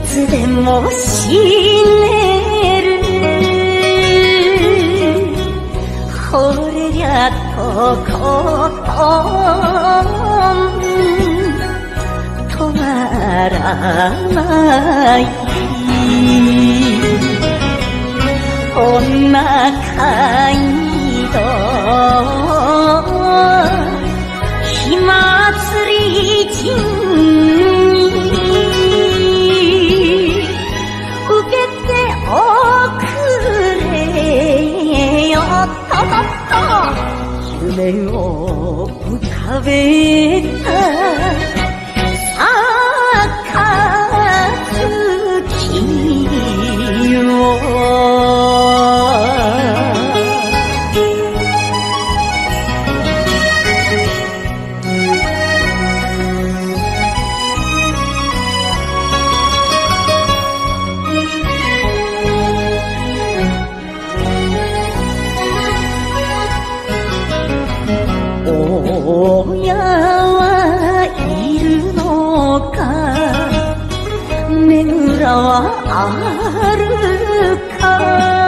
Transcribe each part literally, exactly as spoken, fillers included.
つでも死ねる。惚れりゃとことん止まらない女街道火祭り陣に受けておくれよととと夢を浮かべた暁を親はいるのか目村はあるか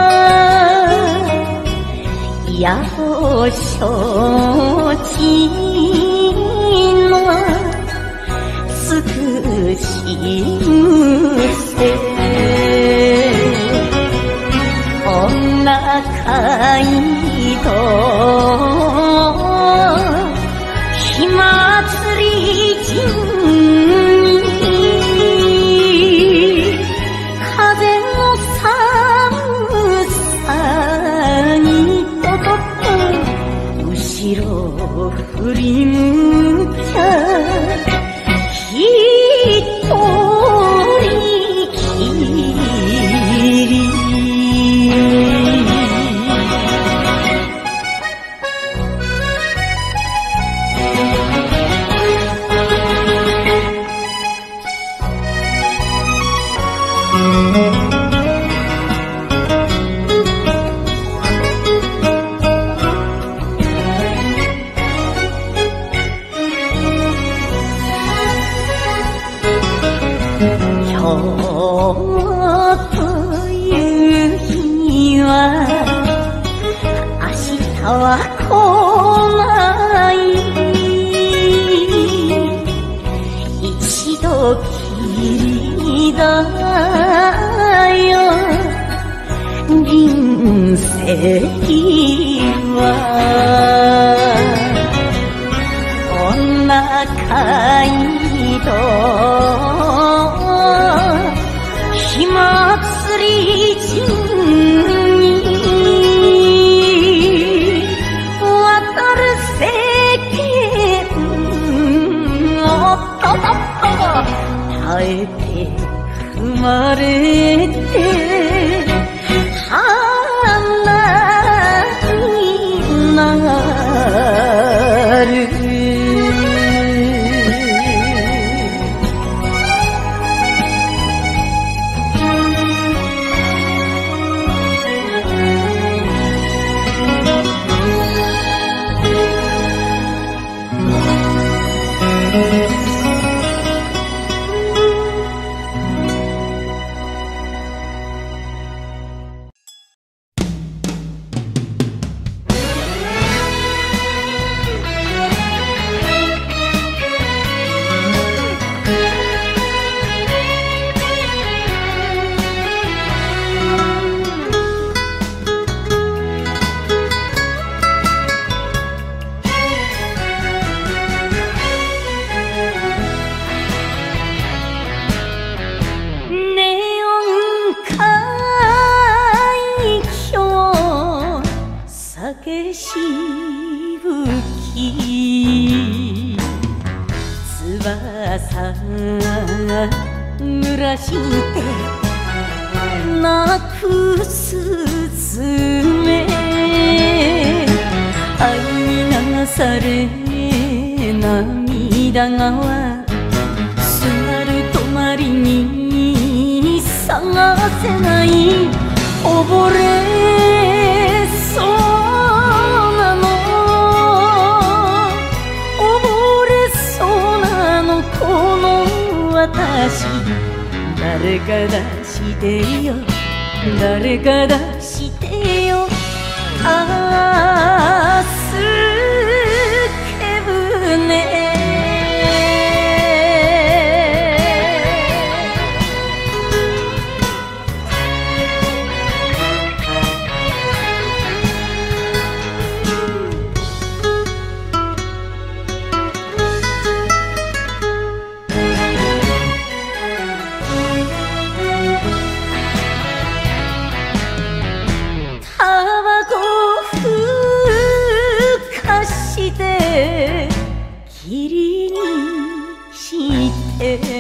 野暮承知のつくしむせ女街道火祭り陣に風の寒さにととと後ろ振り向きゃ一人きり今日という日は明日は来ない一度きりだよ人生は女街道火祭り陣に渡る世間をととと耐えて踏まれて花になる酒しぶき翼濡らして泣くすずめ愛に流され涙川すなる泊まりに探せない溺れそう私誰か出してよ、誰か出してよ、ああすけ舟。霧にして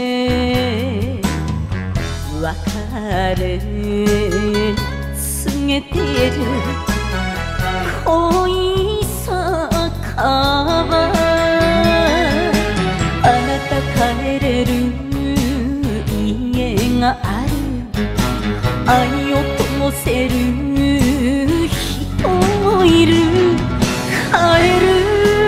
別れ告げてる恋酒場、あなた帰れる家がある、愛を灯せる人もいる、帰る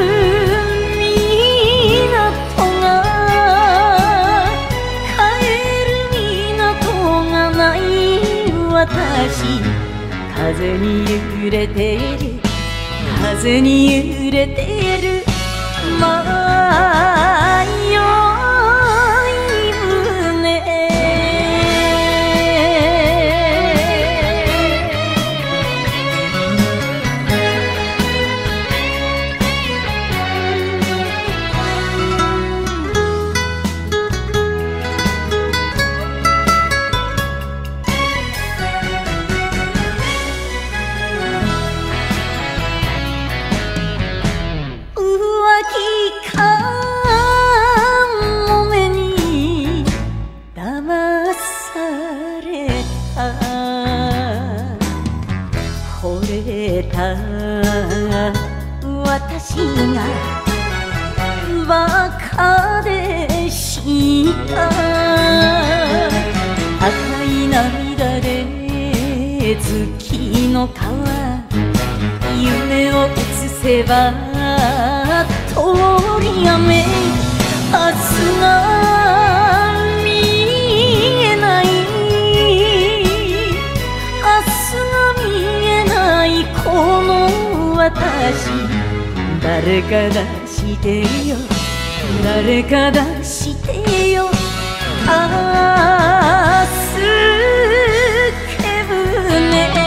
私、風に揺れてる、風に揺れてる迷い舟。私がバカでした赤い涙で月の川、夢を映せば通り雨、明日が見えない、明日が見えないこの私、誰か出してよ、誰か出してよ、ああすけ舟。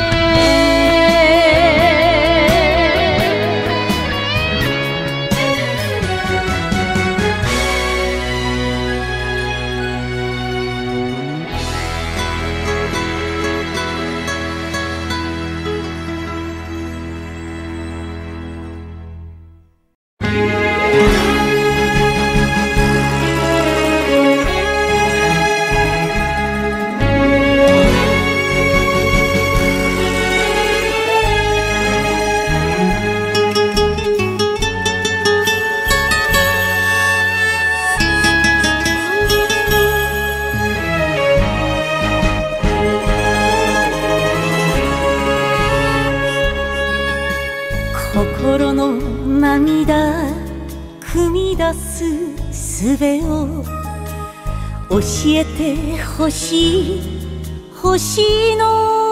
心の涙汲み出す術を教えてほしい、星の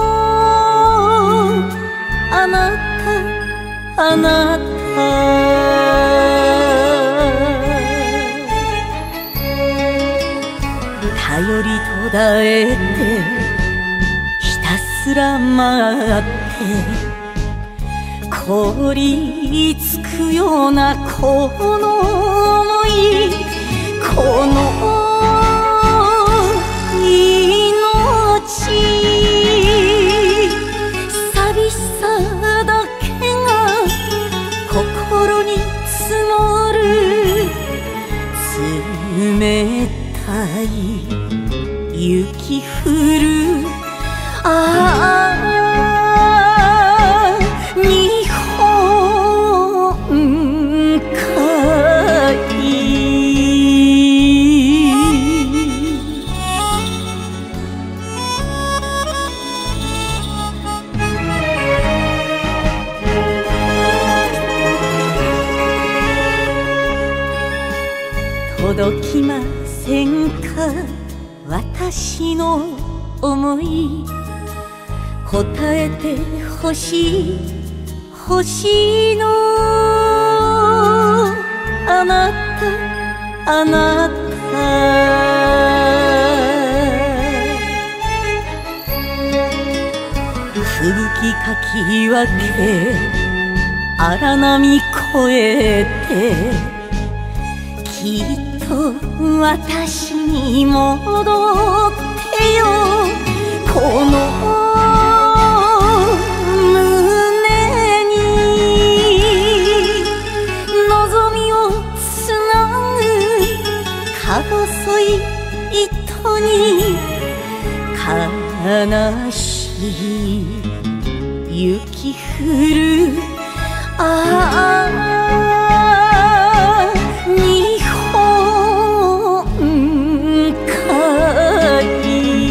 あなた、あなた、頼り途絶えてひたすら待って凍りつくようなこの想い、この命、寂しさだけが心に積もる冷たい雪降る、ああ届きませんか私の想い答えてほしい星のあなたあなた吹雪かき分け荒波越えてきっと私に戻ってよこの胸に望みをつなぐか細い糸に悲しい雪降るああ日本海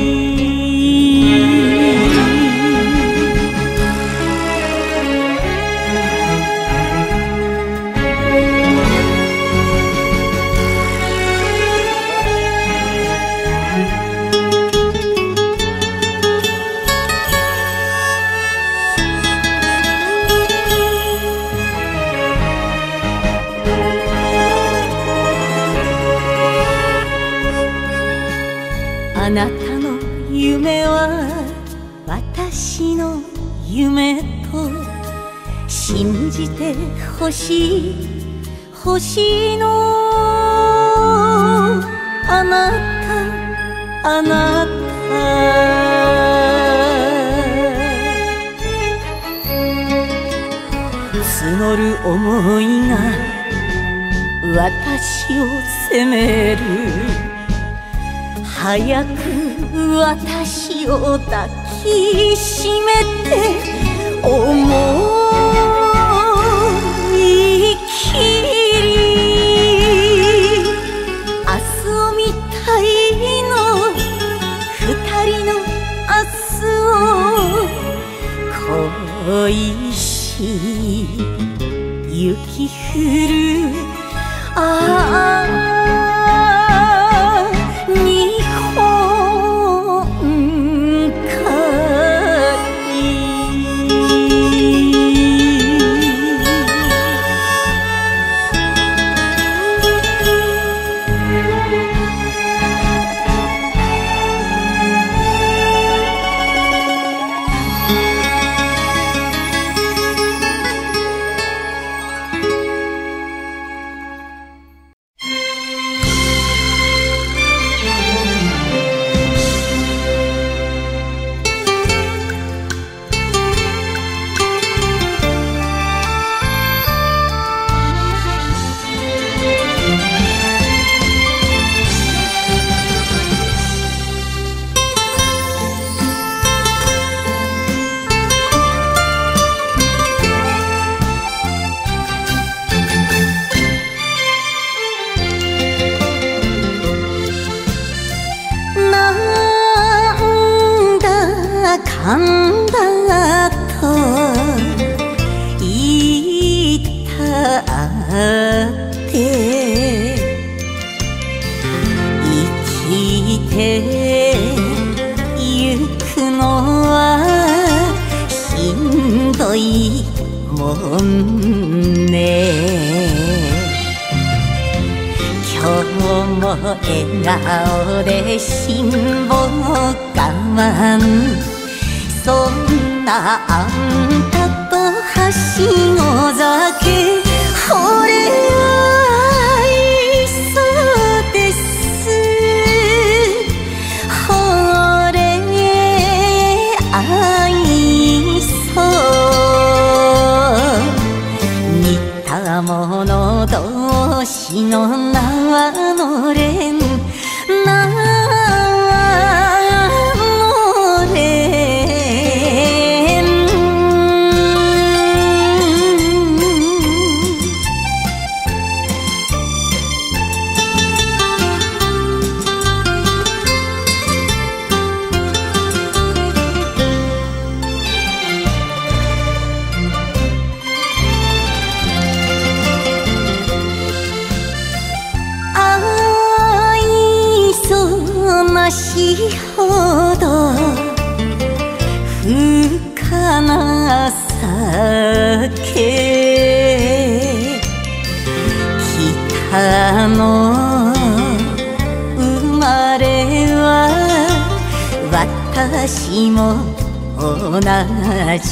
あなたの夢は私の夢と信じてほしい星のあなたあなた募る想いが私を責める早く私を抱きしめて思い切り明日を見たいの二人の明日を恋しい雪降るああなんだと言ったって生きてゆくのはしんどいもんね今日も笑顔で辛抱我慢そんなあんたとはしご酒惚れ合いそうです惚れ合いそう似た者同士の縄のれんほど深な酒北の生まれは私も同じ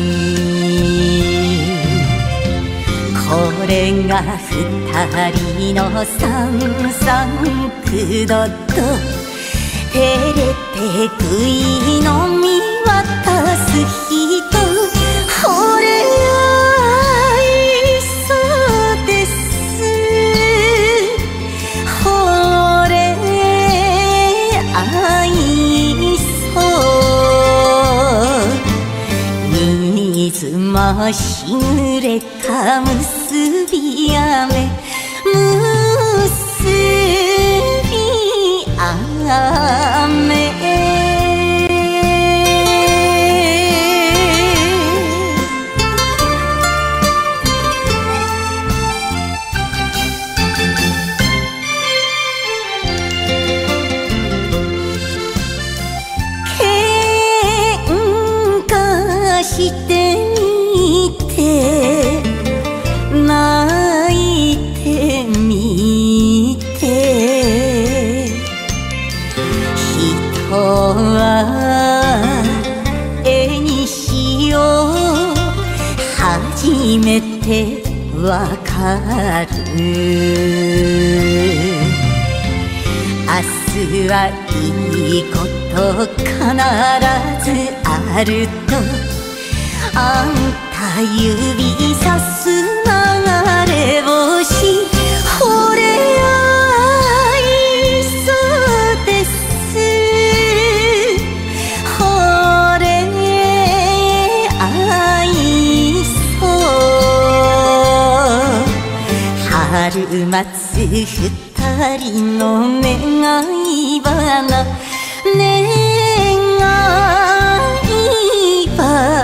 これが二人の三三九度と照れて杭の見渡す人惚れ合いそうです惚れ合いそう水増し濡れた結び雨結び雨してみて泣いてみて人は絵にしよう初めてわかる明日はいいこと必ずあるとあんた指さす流れ星惚れ合いそうです惚れ合いそう春待つ二人の願い花願い花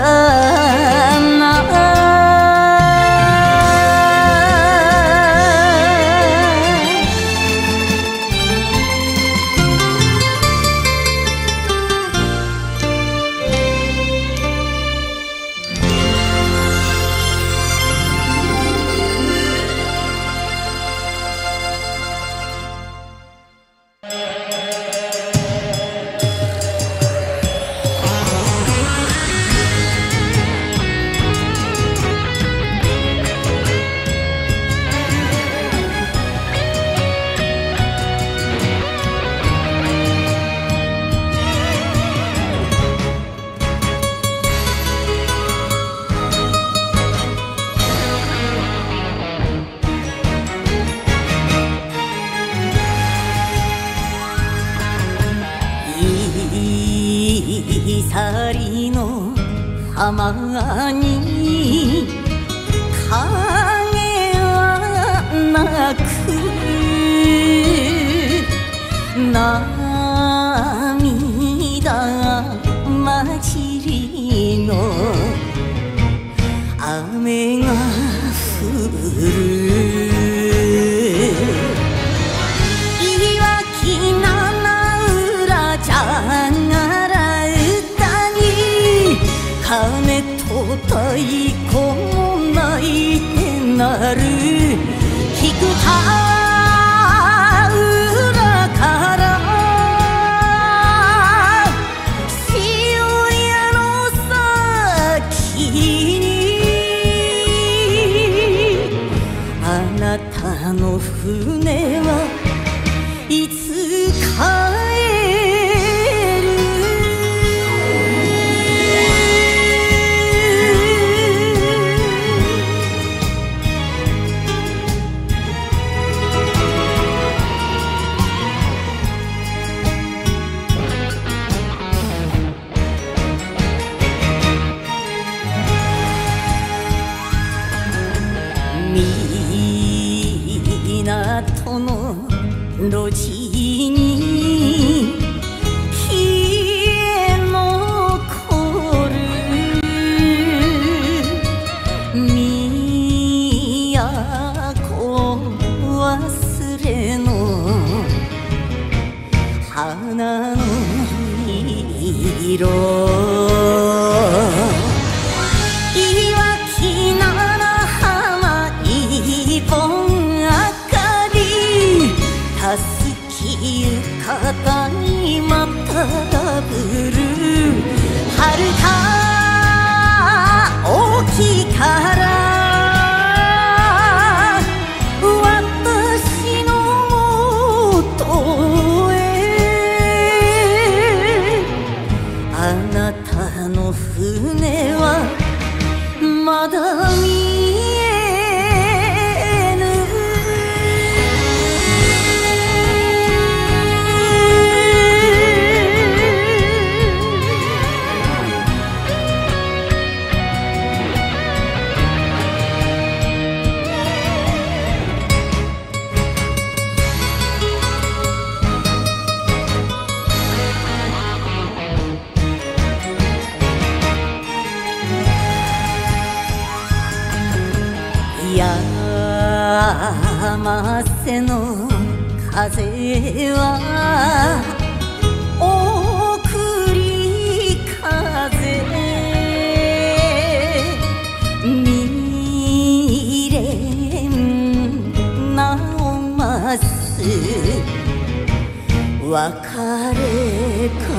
去りの浜に影はなく涙混じりの雨が降る鐘と太鼓も泣いて鳴る菊田裏から塩屋の先にあなたの船はいつ帰る港の路地に冷え残る都忘れの花の色いわきなら浜一本明かりたすき浴衣にまたダブルはるか大きいから私のもとへあなたの船はまだ見えぬ山瀬の風は送り風未練なおます別れ風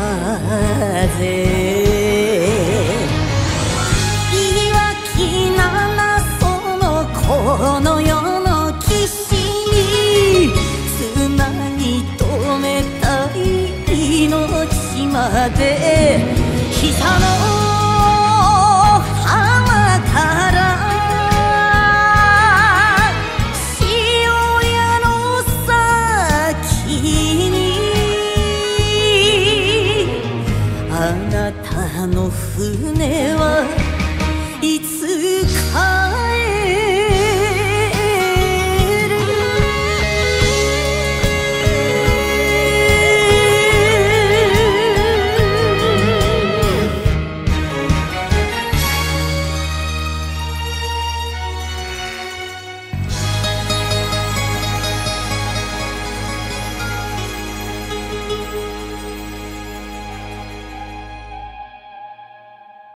いわきななそのこの世の岸に砂に止めたい命まで膝の